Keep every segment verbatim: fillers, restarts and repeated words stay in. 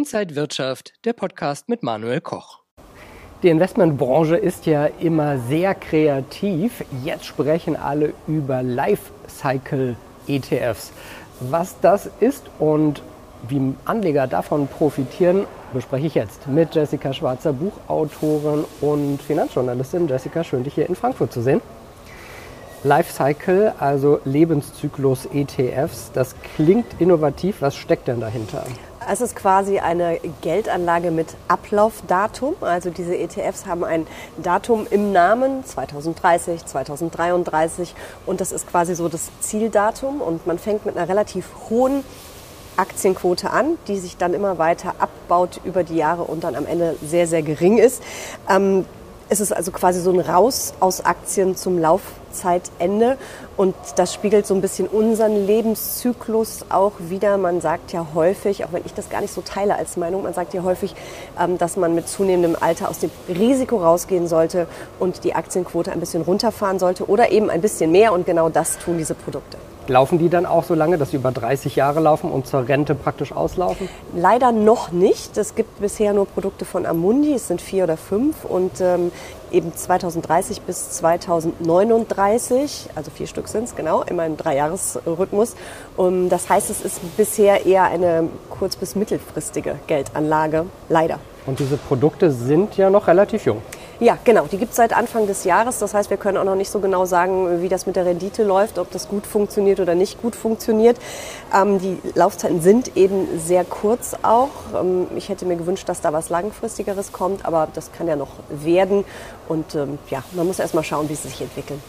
Inside Wirtschaft, der Podcast mit Manuel Koch. Die Investmentbranche ist ja immer sehr kreativ. Jetzt sprechen alle über Lifecycle-E T Fs. Was das ist und wie Anleger davon profitieren, bespreche ich jetzt mit Jessica Schwarzer, Buchautorin und Finanzjournalistin. Jessica, schön, dich hier in Frankfurt zu sehen. Lifecycle, also Lebenszyklus-E T Fs, das klingt innovativ. Was steckt denn dahinter? Es ist quasi eine Geldanlage mit Ablaufdatum. Also diese E T Fs haben ein Datum im Namen, zweitausenddreißig, zweitausenddreiunddreißig. Und das ist quasi so das Zieldatum. Und man fängt mit einer relativ hohen Aktienquote an, die sich dann immer weiter abbaut über die Jahre und dann am Ende sehr, sehr gering ist. Ähm, Es ist also quasi so ein Raus aus Aktien zum Laufzeitende und das spiegelt so ein bisschen unseren Lebenszyklus auch wider. Man sagt ja häufig, auch wenn ich das gar nicht so teile als Meinung, man sagt ja häufig, dass man mit zunehmendem Alter aus dem Risiko rausgehen sollte und die Aktienquote ein bisschen runterfahren sollte oder eben ein bisschen mehr und genau das tun diese Produkte. Laufen die dann auch so lange, dass sie über dreißig Jahre laufen und zur Rente praktisch auslaufen? Leider noch nicht. Es gibt bisher nur Produkte von Amundi, es sind vier oder fünf und ähm, eben zweitausenddreißig bis zweitausendneununddreißig, also vier Stück sind es, genau, immer im Dreijahresrhythmus. Um, das heißt, es ist bisher eher eine kurz- bis mittelfristige Geldanlage, leider. Und diese Produkte sind ja noch relativ jung. Ja, genau. Die gibt es seit Anfang des Jahres. Das heißt, wir können auch noch nicht so genau sagen, wie das mit der Rendite läuft, ob das gut funktioniert oder nicht gut funktioniert. Ähm, die Laufzeiten sind eben sehr kurz auch. Ähm, ich hätte mir gewünscht, dass da was Langfristigeres kommt, aber das kann ja noch werden. Und ähm, ja, man muss erst mal schauen, wie sie sich entwickeln.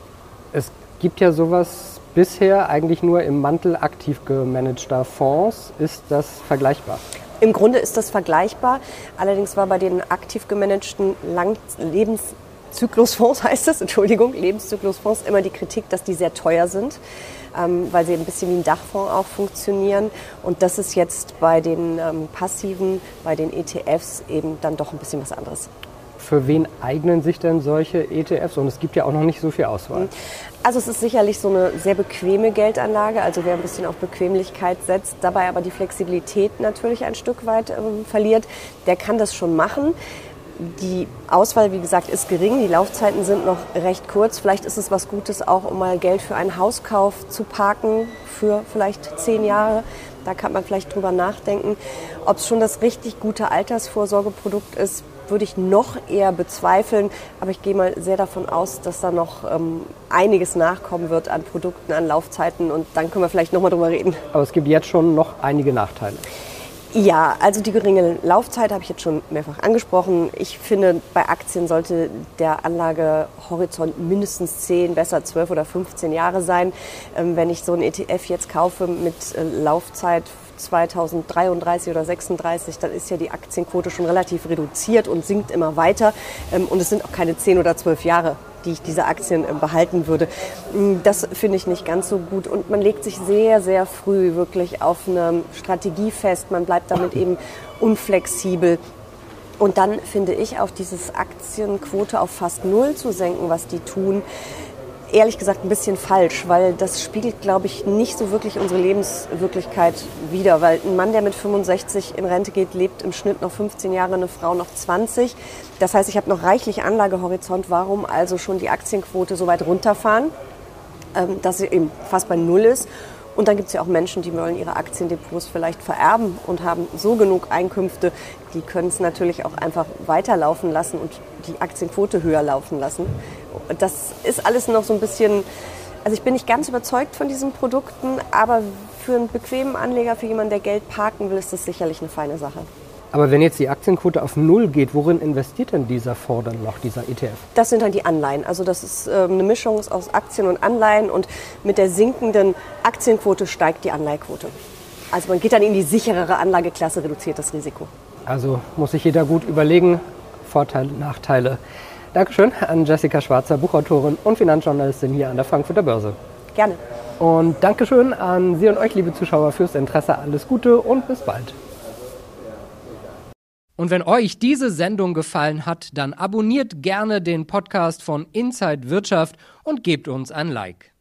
Es gibt ja sowas bisher eigentlich nur im Mantel aktiv gemanagter Fonds. Ist das vergleichbar? Im Grunde ist das vergleichbar. Allerdings war bei den aktiv gemanagten Lang- Lebenszyklusfonds, heißt es, Entschuldigung, Lebenszyklusfonds immer die Kritik, dass die sehr teuer sind, ähm, weil sie ein bisschen wie ein Dachfonds auch funktionieren. Und das ist jetzt bei den ähm, passiven, bei den E T Fs eben dann doch ein bisschen was anderes. Für wen eignen sich denn solche E T Fs? Und es gibt ja auch noch nicht so viel Auswahl. Also es ist sicherlich so eine sehr bequeme Geldanlage, also wer ein bisschen auf Bequemlichkeit setzt, dabei aber die Flexibilität natürlich ein Stück weit ähm, verliert, der kann das schon machen. Die Auswahl, wie gesagt, ist gering, die Laufzeiten sind noch recht kurz. Vielleicht ist es was Gutes auch, um mal Geld für einen Hauskauf zu parken, für vielleicht zehn Jahre. Da kann man vielleicht drüber nachdenken. Ob es schon das richtig gute Altersvorsorgeprodukt ist, würde ich noch eher bezweifeln. Aber ich gehe mal sehr davon aus, dass da noch ähm, einiges nachkommen wird an Produkten, an Laufzeiten. Und dann können wir vielleicht noch mal drüber reden. Aber es gibt jetzt schon noch einige Nachteile. Ja, also die geringe Laufzeit habe ich jetzt schon mehrfach angesprochen. Ich finde, bei Aktien sollte der Anlagehorizont mindestens zehn, besser zwölf oder fünfzehn Jahre sein. Ähm, wenn ich so einen E T F jetzt kaufe mit äh, Laufzeit zweitausenddreiunddreißig oder sechsunddreißig, dann ist ja die Aktienquote schon relativ reduziert und sinkt immer weiter. Ähm, und es sind auch keine zehn oder zwölf Jahre, die ich diese Aktien äh, behalten würde. Das finde ich nicht ganz so gut. Und man legt sich sehr, sehr früh wirklich auf eine Strategie fest. Man bleibt damit eben unflexibel. Und dann finde ich auch dieses Aktienquote auf fast null zu senken, was die tun, ehrlich gesagt ein bisschen falsch, weil das spiegelt, glaube ich, nicht so wirklich unsere Lebenswirklichkeit wider. Weil ein Mann, der mit fünfundsechzig in Rente geht, lebt im Schnitt noch fünfzehn Jahre, eine Frau noch zwanzig. Das heißt, ich habe noch reichlich Anlagehorizont. Warum also schon die Aktienquote so weit runterfahren, dass sie eben fast bei Null ist? Und dann gibt es ja auch Menschen, die wollen ihre Aktiendepots vielleicht vererben und haben so genug Einkünfte, die können es natürlich auch einfach weiterlaufen lassen und die Aktienquote höher laufen lassen. Das ist alles noch so ein bisschen, also ich bin nicht ganz überzeugt von diesen Produkten, aber für einen bequemen Anleger, für jemanden, der Geld parken will, ist das sicherlich eine feine Sache. Aber wenn jetzt die Aktienquote auf Null geht, worin investiert denn dieser Fonds dann noch, dieser E T F? Das sind dann die Anleihen. Also das ist äh, eine Mischung aus Aktien und Anleihen und mit der sinkenden Aktienquote steigt die Anleihequote. Also man geht dann in die sicherere Anlageklasse, reduziert das Risiko. Also muss sich jeder gut überlegen, Vorteile, Nachteile. Dankeschön an Jessica Schwarzer, Buchautorin und Finanzjournalistin hier an der Frankfurter Börse. Gerne. Und Dankeschön an Sie und euch, liebe Zuschauer, fürs Interesse. Alles Gute und bis bald. Und wenn euch diese Sendung gefallen hat, dann abonniert gerne den Podcast von Inside Wirtschaft und gebt uns ein Like.